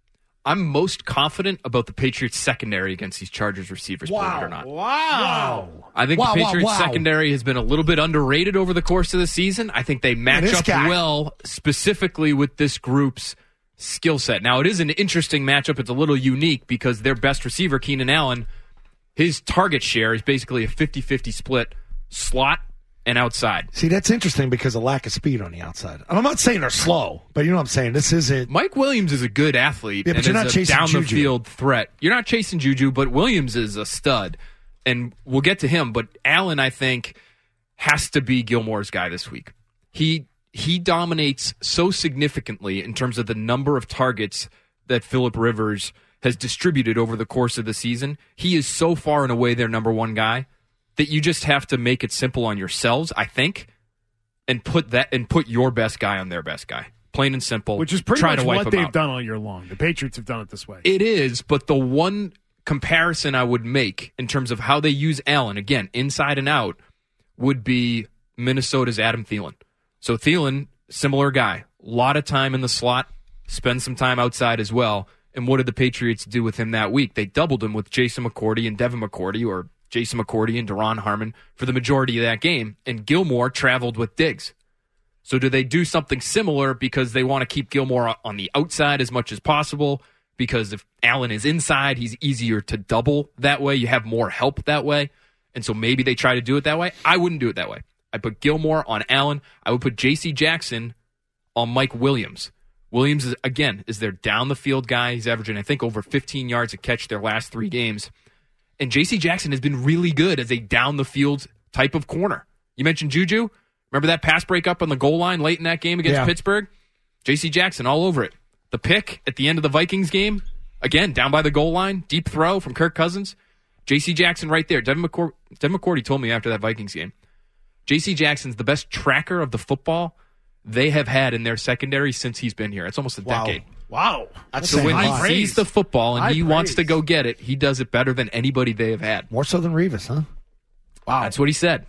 S21: I'm most confident about the Patriots secondary against these Chargers receivers, believe it or not.
S6: Wow.
S21: I think
S6: wow,
S21: the Patriots
S6: wow, wow.
S21: secondary has been a little bit underrated over the course of the season. I think they match
S6: this
S21: up
S6: guy.
S21: well specifically with this group's skill set. Now, it is an interesting matchup. It's a little unique because their best receiver, Keenan Allen, his target share is basically a fifty-fifty split slot and outside.
S5: See, that's interesting because of lack of speed on the outside. I'm not saying they're slow, but you know what I'm saying? This isn't.
S21: Mike Williams is a good athlete
S5: Yeah, but
S21: and
S5: you're
S21: is
S5: not
S21: a
S5: chasing Juju.
S21: down-the-field threat. You're not chasing Juju, but Williams is a stud, and we'll get to him. But Allen, I think, has to be Gilmore's guy this week. He he dominates so significantly in terms of the number of targets that Phillip Rivers has distributed over the course of the season. He is so far and away their number one guy that you just have to make it simple on yourselves, I think, and put that and put your best guy on their best guy. Plain and simple.
S6: Which is pretty
S21: Try
S6: much
S21: to wipe
S6: what
S21: them
S6: they've
S21: out.
S6: done all year long. The Patriots have done it this way.
S21: It is, but the one comparison I would make in terms of how they use Allen, again, inside and out, would be Minnesota's Adam Thielen. So Thielen, similar guy. A lot of time in the slot, spend some time outside as well. And what did the Patriots do with him that week? They doubled him with Jason McCourty and Devin McCourty, or Jason McCourty and Daron Harmon for the majority of that game. And Gilmore traveled with Diggs. So do they do something similar because they want to keep Gilmore on the outside as much as possible? Because if Allen is inside, he's easier to double that way. You have more help that way. And so maybe they try to do it that way. I wouldn't do it that way. I put Gilmore on Allen. I would put J C Jackson on Mike Williams. Williams, is, again, is their down-the-field guy. He's averaging, I think, over fifteen yards a catch their last three games. And J C Jackson has been really good as a down-the-field type of corner. You mentioned Juju. Remember that pass breakup on the goal line late in that game against
S5: Yeah.
S21: Pittsburgh? J C Jackson all over it. The pick at the end of the Vikings game, again, down by the goal line, deep throw from Kirk Cousins. J C Jackson right there. Devin, McCour- Devin McCourty told me after that Vikings game, J C Jackson's the best tracker of the football they have had in their secondary since he's been here. It's almost a
S5: Wow.
S21: decade.
S6: Wow. That's
S21: So when he
S6: high
S21: sees
S6: praise.
S21: the football and
S6: High
S21: he wants
S6: praise.
S21: to go get it, he does it better than anybody they have had.
S5: More so than Revis, huh?
S6: Wow.
S21: That's what he said.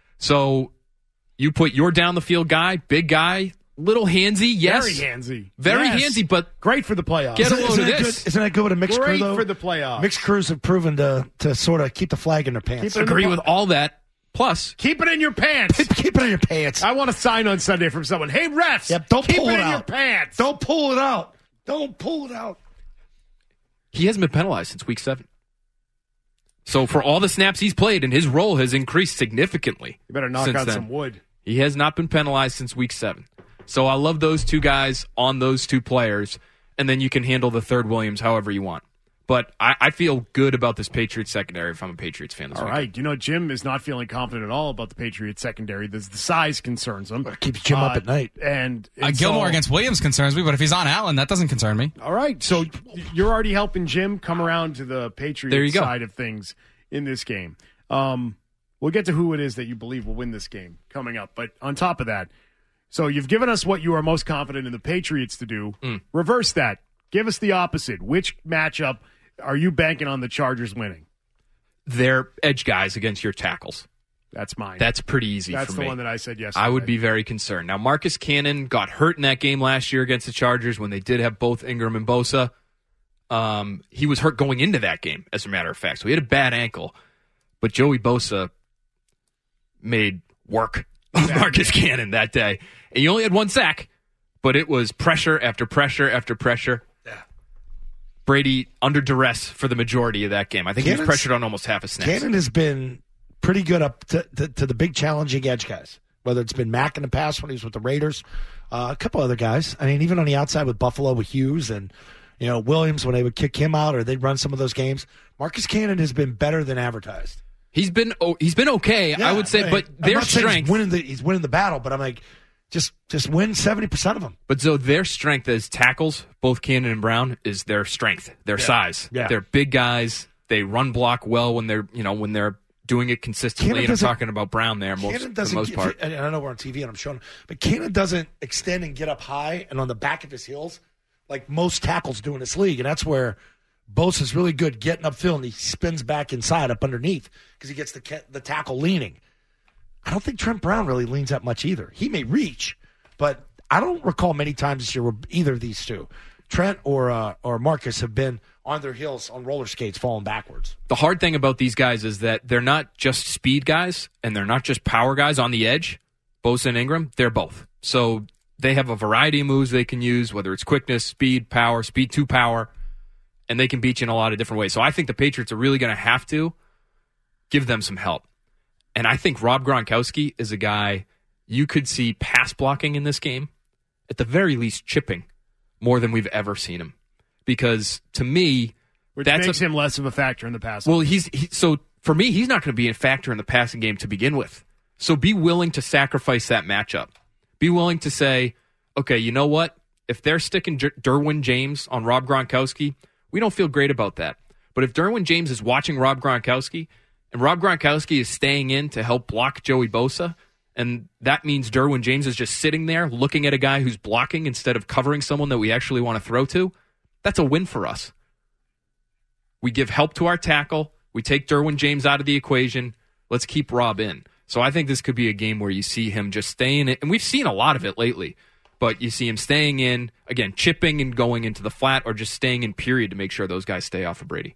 S21: So you put your down the field guy, big guy, little handsy, yes.
S6: Very handsy.
S21: Very
S6: Yes.
S21: handsy, but
S6: great for the playoffs.
S21: Get a
S5: Isn't,
S21: load
S5: isn't
S21: of
S5: that
S21: this.
S5: good? Isn't that good with a mixed
S6: Great
S5: crew, though?
S6: for the playoffs.
S5: Mixed crews have proven to to sort of keep the flag in their pants.
S6: Keep it in
S21: Agree
S6: the-
S21: with all that. Plus,
S6: Keep it in your pants.
S5: Keep it in your pants.
S6: I want a sign on Sunday from someone. Hey, refs.
S5: Yep, don't
S6: keep
S5: pull
S6: it,
S5: it
S6: in your
S5: out.
S6: pants.
S5: Don't pull it out. Don't pull it out.
S21: he hasn't been penalized since week seven. So for all the snaps he's played, and his role has increased significantly.
S6: You better knock
S21: since
S6: out
S21: then.
S6: some wood.
S21: He has not been penalized since week seven. So I love those two guys on those two players, and then you can handle the third Williams however you want. But I, I feel good about this Patriots secondary if I'm a Patriots fan this
S6: All
S21: week.
S6: right. You know, Jim is not feeling confident at all about the Patriots secondary. The, the size concerns him.
S5: Keeps Jim up
S6: Uh,
S5: at night.
S6: And,
S8: Uh,
S6: and
S8: Gilmore
S6: so-
S8: against Williams concerns me, but if he's on Allen, that doesn't concern me.
S6: All right. So you're already helping Jim come around to the Patriots
S21: There you go.
S6: side of things in this game. Um, we'll get to who it is that you believe will win this game coming up. But on top of that, so you've given us what you are most confident in the Patriots to do.
S21: Mm.
S6: Reverse that. Give us the opposite. Which matchup are you banking on the Chargers winning?
S21: They're edge guys against your tackles.
S6: That's mine.
S21: That's pretty easy
S6: That's
S21: for
S6: the
S21: me.
S6: one that I said yesterday.
S21: I would be very concerned. Now, Marcus Cannon got hurt in that game last year against the Chargers when they did have both Ingram and Bosa. Um, he was hurt going into that game, as a matter of fact. So he had a bad ankle. But Joey Bosa made work of Marcus Cannon that day. And he only had one sack, but it was pressure after pressure after pressure.
S5: Yeah.
S21: Brady under duress for the majority of that game. I think he was
S5: Cannon's-
S21: pressured on almost half a snap.
S5: Cannon has been pretty good up to, to, to the big challenging edge guys, whether it's been Mack in the past when he was with the Raiders Uh, a couple other guys. I mean, even on the outside with Buffalo with Hughes and, you know, Williams when they would kick him out or they'd run some of those games. Marcus Cannon has been better than advertised.
S21: He's been oh, he's been okay,
S5: Yeah,
S21: I would say,
S5: I mean,
S21: but
S5: I'm
S21: their
S5: not saying
S21: strength.
S5: He's winning, the, he's winning the battle, but I'm like, just just win seventy percent of them.
S21: But so their strength as tackles, both Cannon and Brown, is their strength, their
S5: Yeah.
S21: size.
S5: Yeah.
S21: They're big guys. They run block well when they're you know when they're doing it consistently.
S5: Cannon
S21: And I'm
S5: doesn't-
S21: talking about Brown there most,
S5: Cannon
S21: for the
S5: doesn't
S21: most
S5: get-
S21: part.
S5: and I know we're on T V and I'm showing, but Cannon doesn't extend and get up high and on the back of his heels like most tackles do in this league, and that's where Bosa's really good getting upfield and he spins back inside up underneath because he gets the ca- the tackle leaning. I don't think Trent Brown really leans that much either. He may reach, but I don't recall many times this year where either of these two, Trent or uh, or Marcus, have been on their heels on roller skates falling backwards.
S21: The hard thing about these guys is that they're not just speed guys and they're not just power guys on the edge. Bosa and Ingram, they're both. So they have a variety of moves they can use, whether it's quickness, speed, power, speed to power, and they can beat you in a lot of different ways. So I think the Patriots are really going to have to give them some help. And I think Rob Gronkowski is a guy you could see pass blocking in this game, at the very least chipping, more than we've ever seen him. Because to me,
S6: Which
S21: that's
S6: makes
S21: a,
S6: him less of a factor in the pass.
S21: well, he's he, so for me, he's not going to be a factor in the passing game to begin with. So be willing to sacrifice that matchup. Be willing to say, okay, you know what? If they're sticking J- Derwin James on Rob Gronkowski, we don't feel great about that. But if Derwin James is watching Rob Gronkowski and Rob Gronkowski is staying in to help block Joey Bosa, and that means Derwin James is just sitting there looking at a guy who's blocking instead of covering someone that we actually want to throw to, that's a win for us. We give help to our tackle. We take Derwin James out of the equation. Let's keep Rob in. So I think this could be a game where you see him just staying in. And we've seen a lot of it lately. But you see him staying in, again, chipping and going into the flat or just staying in period to make sure those guys stay off of Brady.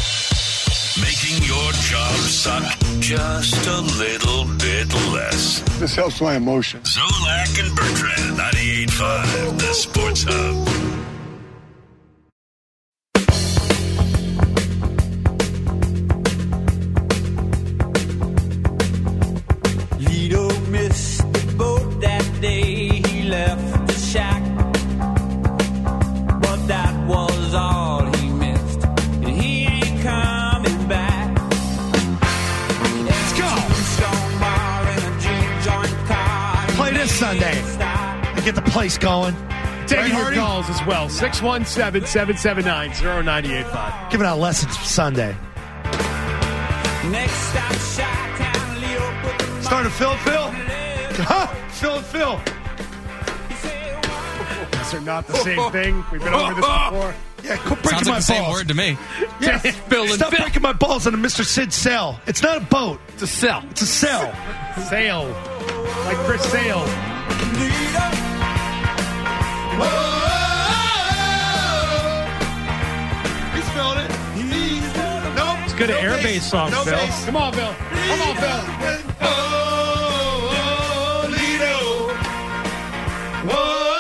S4: Making your job suck just a little bit less.
S1: This helps my emotion.
S4: Zolak and Bertrand, ninety-eight point five, the Sports Hub.
S23: Lido missed the boat that day he left the shack. But that was all he missed. And he ain't coming back.
S5: Let's go. Play this Sunday and get the place going.
S6: Taking your
S5: Hardy?
S6: calls as well. six one seven, seven seven nine, zero nine eight five.
S5: Giving out lessons Sunday.
S23: Next stop, Chi-Town, Leo put the
S5: Starting to Phil, Phil. Huh? Phil and Phil.
S6: These are not the same thing. We've been over this before.
S5: Yeah, quit breaking
S8: Sounds
S5: my
S8: like the same
S5: balls.
S8: word to me.
S5: Yeah,
S21: Phil and
S5: stop
S21: Phil.
S5: breaking my balls on a Mister Sid cell. It's not a boat.
S21: It's a cell.
S5: It's a cell.
S6: Sail. Like Chris Sale.
S5: He's feeling it. He's nope.
S7: It's good
S5: no
S7: an
S5: bass.
S7: airbase song,
S5: no
S7: Phil.
S5: Bass.
S6: Come on, Bill. Come on, Bill.
S5: Oh, oh, Lido. Whoa.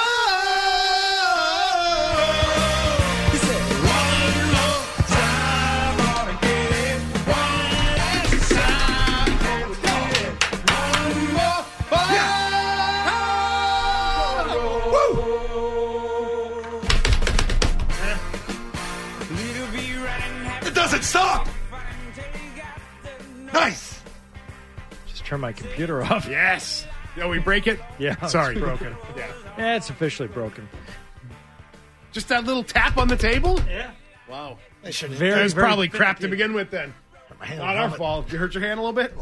S5: It doesn't stop. Nice.
S7: Just turn my computer off.
S6: Yes. Yo, we break it?
S7: Yeah, it's
S6: Sorry.
S7: broken.
S6: Yeah.
S7: Yeah, it's officially broken.
S6: Just that little tap on the table?
S7: Yeah.
S6: Wow.
S5: They should
S7: Very,
S6: It was
S7: very
S6: probably crap to
S7: finicky.
S6: begin with then.
S5: My hand
S6: Not
S5: on
S6: our
S5: helmet.
S6: fault. Did you hurt your hand a little bit?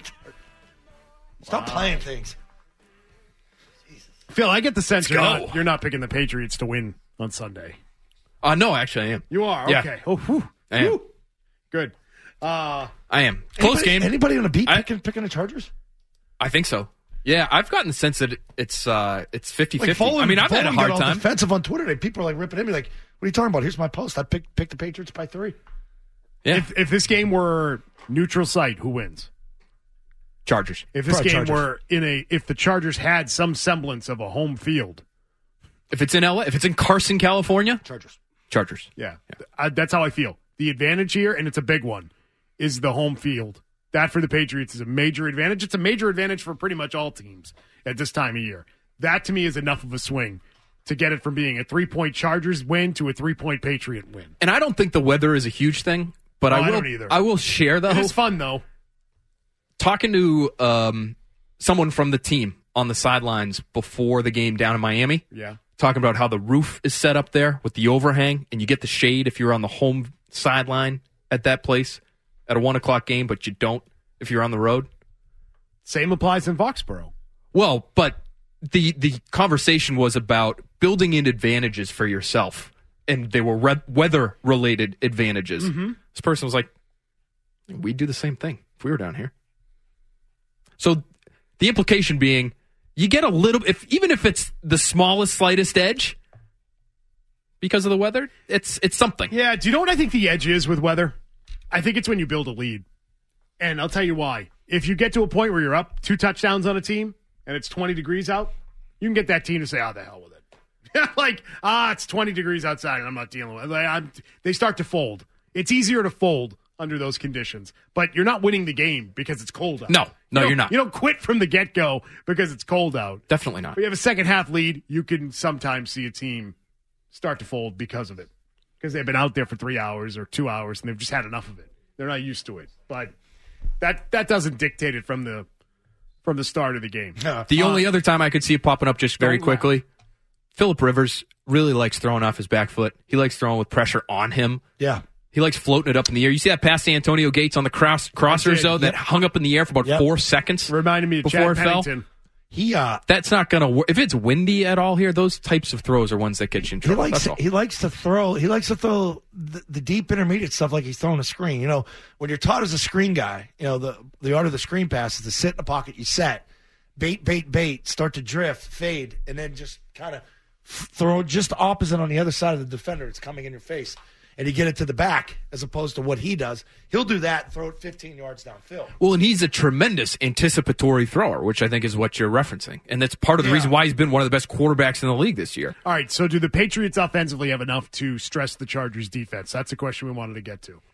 S5: Stop playing things.
S6: Phil, I get the sense you're
S21: go.
S6: not, you're not picking the Patriots to win on Sunday.
S21: Uh, no, actually, I am.
S6: You are?
S21: Yeah.
S6: Okay. Oh, whew.
S21: I am.
S6: Whew. Good. Uh,
S21: I am. Close
S5: Anybody,
S21: game.
S5: Anybody on a beat
S21: I-
S5: picking, picking the Chargers?
S21: I think so. Yeah, I've gotten the sense that it's uh, it's fifty-fifty.
S5: Like Follin,
S21: I mean, I've had a
S5: Follin
S21: hard
S5: got all
S21: time.
S5: defensive on Twitter today. People are like ripping at me like, what are you talking about? Here's my post. I picked picked the Patriots by three.
S21: Yeah.
S6: if, if this game were neutral site, who wins?
S21: Chargers.
S6: If this
S5: Probably
S6: game
S5: Chargers.
S6: were in a, if the Chargers had some semblance of a home field,
S21: If it's in L A, if it's in Carson, California,
S5: Chargers.
S21: Chargers.
S6: yeah, I, that's how I feel. The advantage here, and it's a big one, is the home field. That for the Patriots is a major advantage. It's a major advantage for pretty much all teams at this time of year. That to me is enough of a swing to get it from being a three-point Chargers win to a three-point Patriot win.
S21: And I don't think the weather is a huge thing, but
S6: No,
S21: I
S6: I
S21: will.
S6: don't either.
S21: I will share though.
S6: It's fun though.
S21: Talking to um, someone from the team on the sidelines before the game down in Miami.
S6: Yeah.
S21: Talking about how the roof is set up there with the overhang, and you get the shade if you're on the home sideline at that place at a one o'clock game, but you don't if you're on the road.
S6: Same applies in Foxborough.
S21: Well, but the the conversation was about building in advantages for yourself, and they were re- weather related advantages.
S6: Mhm.
S21: This person was like, "We'd do the same thing if we were down here." So the implication being, you get a little, if even if it's the smallest, slightest edge because of the weather, it's it's something.
S6: Yeah, do you know what I think the edge is with weather? I think it's when you build a lead. And I'll tell you why. If you get to a point where you're up two touchdowns on a team and it's twenty degrees out, you can get that team to say, oh, the hell with it. Like, ah, it's twenty degrees outside and I'm not dealing with it. Like, I'm, they start to fold. It's easier to fold under those conditions. But you're not winning the game because it's cold out.
S21: No, no,
S6: You don't-
S21: you're not.
S6: You don't quit from the get-go because it's cold out.
S21: Definitely not.
S6: But you have a second half lead, you can sometimes see a team start to fold because of it. Because they've been out there for three hours or two hours and they've just had enough of it. They're not used to it. But that that doesn't dictate it from the from the start of the game.
S21: The only other time I could see it popping up just very
S6: Don't
S21: quickly, Phillip Rivers really likes throwing off his back foot. He likes throwing with pressure on him.
S5: Yeah.
S21: He likes floating it up in the air. You see that pass to Antonio Gates on the cross crossers,
S6: did.
S21: though, that
S6: Yep.
S21: hung up in the air for about
S6: Yep.
S21: four seconds.
S6: Reminded me of
S21: before
S6: Chad
S21: it fell.
S6: Pennington.
S5: He uh
S21: That's not going to work. If it's windy at all here, those types of throws are ones that get you in
S5: He
S21: trouble.
S5: likes
S21: That's all.
S5: he likes to throw he likes to throw the, the deep intermediate stuff like he's throwing a screen. You know, when you're taught as a screen guy, you know the the art of the screen pass is to sit in the pocket, you set, bait, bait, bait, start to drift, fade, and then just kind of f- throw just opposite on the other side of the defender. It's coming in your face, and you get it to the back as opposed to what he does. He'll do that, and throw it fifteen yards downfield.
S21: Well, and he's a tremendous anticipatory thrower, which I think is what you're referencing. And that's part of the
S6: Yeah.
S21: reason why he's been one of the best quarterbacks in the league this year.
S6: All right, so do the Patriots offensively have enough to stress the Chargers defense? That's a question we wanted to get to.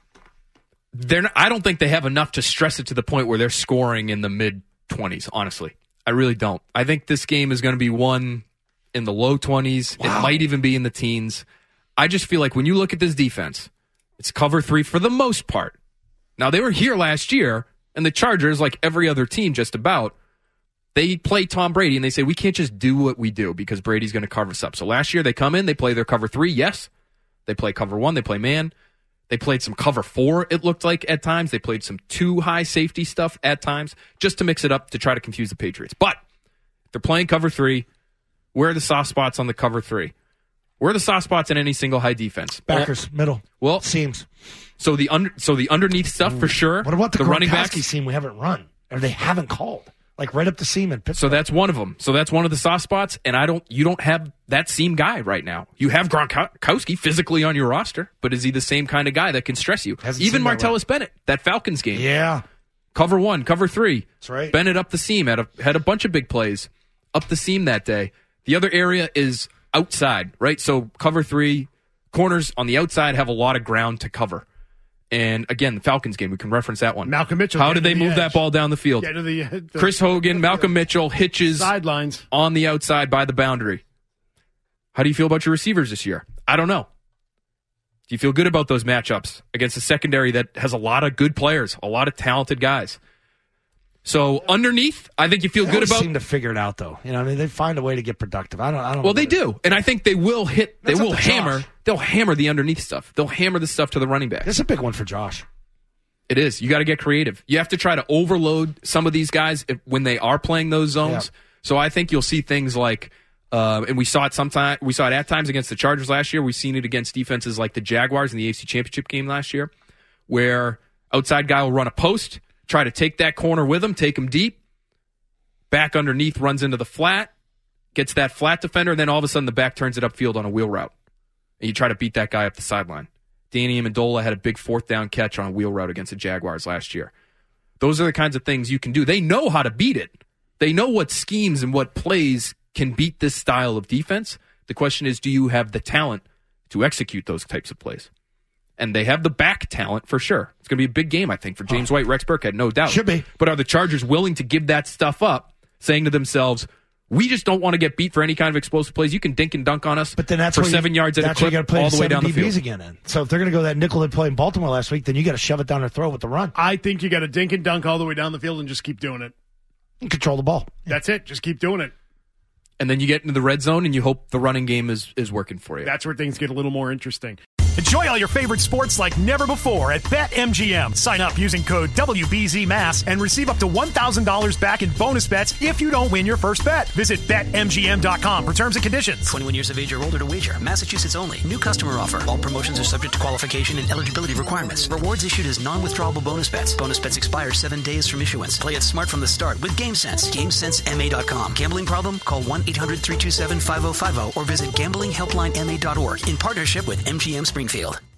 S21: They're not, I don't think they have enough to stress it to the point where they're scoring in the mid twenties, honestly. I really don't. I think this game is going to be won in the low twenties. It might even be in the teens. I just feel like when you look at this defense, it's cover three for the most part. Now, they were here last year, and the Chargers, like every other team just about, they play Tom Brady, and they say, we can't just do what we do because Brady's going to cover us up. So last year, they come in, they play their cover three, yes. They play cover one, they play man. They played some cover four, it looked like, at times. They played some two high safety stuff at times, just to mix it up to try to confuse the Patriots. But if they're playing cover three, where are the soft spots on the cover three? Where are the soft spots in any single high defense?
S5: Backers,
S21: well,
S5: middle.
S21: Well,
S5: seams.
S21: So the under, so the underneath stuff for sure.
S5: What about the,
S21: the running backs?
S5: Gronkowski seam we haven't run or they haven't called? Like right up the seam in Pittsburgh.
S21: So that's one of them. So that's one of the soft spots, and I don't. You don't have that seam guy right now. You have Gronkowski physically on your roster, but is he the same kind of guy that can stress you?
S5: Hasn't
S21: Even
S5: seen that
S21: Martellus Bennett, that Falcons game.
S5: Yeah.
S21: Cover one, cover three.
S5: That's right.
S21: Bennett up the seam, had a, had a bunch of big plays up the seam that day. The other area is outside, right? So cover three, corners on the outside have a lot of ground to cover. And again, the Falcons game, we can reference that one.
S6: Malcolm Mitchell.
S21: How did they
S6: getting to the
S21: move that
S6: edge.
S21: ball down the field?
S6: Get to the, the
S21: Chris Hogan, Malcolm Mitchell, hitches
S6: sidelines
S21: on the outside by the boundary. How do you feel about your receivers this year? I don't know. Do you feel good about those matchups against a secondary that has a lot of good players, a lot of talented guys? So underneath, I think you feel
S5: They
S21: good
S5: always
S21: about.
S5: seem to figure it out, though. You know, I mean, they find a way to get productive. I don't. I don't.
S21: Well,
S5: know
S21: they
S5: what it is.
S21: do, and I think they will hit. They
S5: That's up
S21: will
S5: to
S21: hammer.
S5: Josh.
S21: They'll hammer the underneath stuff. They'll hammer the stuff to the running back.
S5: It's a big one for Josh.
S21: It is. You got to get creative. You have to try to overload some of these guys if, when they are playing those zones.
S5: Yeah.
S21: So I think you'll see things like, uh, and we saw it sometime. We saw it at times against the Chargers last year. We've seen it against defenses like the Jaguars in the A F C Championship game last year, where outside guy will run a post, try to take that corner with him, take him deep, back underneath, runs into the flat, gets that flat defender, and then all of a sudden the back turns it upfield on a wheel route, and you try to beat that guy up the sideline. Danny Amendola had a big fourth down catch on a wheel route against the Jaguars last year. Those are the kinds of things you can do. They know how to beat it. They know what schemes and what plays can beat this style of defense. The question is, do you have the talent to execute those types of plays? And they have the back talent for sure. It's going to be a big game, I think, for James White, Rex Burkhead, no doubt.
S5: Should be.
S21: But are the Chargers willing to give that stuff up, saying to themselves, We just don't want to get beat for any kind of explosive plays. You can dink and dunk on us
S5: But then that's
S21: for
S5: where you-
S21: seven yards at a
S5: that's where you
S21: clip
S5: gotta play
S21: all
S5: the
S21: the way
S5: seven
S21: down the
S5: D Bs
S21: field.
S5: again. In. So if they're going to go that nickel they played in Baltimore last week, then you got to shove it down their throat with the run.
S6: I think you got to dink and dunk all the way down the field and just keep doing it.
S5: And control the ball.
S6: That's it. Just keep doing it.
S21: And then you get into the red zone and you hope the running game is, is working for you.
S6: That's where things get a little more interesting.
S1: Enjoy all your favorite sports like never before at BetMGM. Sign up using code W B Z M A S and receive up to one thousand dollars back in bonus bets if you don't win your first bet. Visit Bet M G M dot com for terms and conditions.
S2: twenty-one years of age or older to wager. Massachusetts only. New customer offer. All promotions are subject to qualification and eligibility requirements. Rewards issued as non-withdrawable bonus bets. Bonus bets expire seven days from issuance. Play it smart from the start with GameSense. GameSense M A dot com. Gambling problem? Call one eight hundred three two seven five oh five oh or visit gambling helpline M A dot org in partnership with M G M Springfield.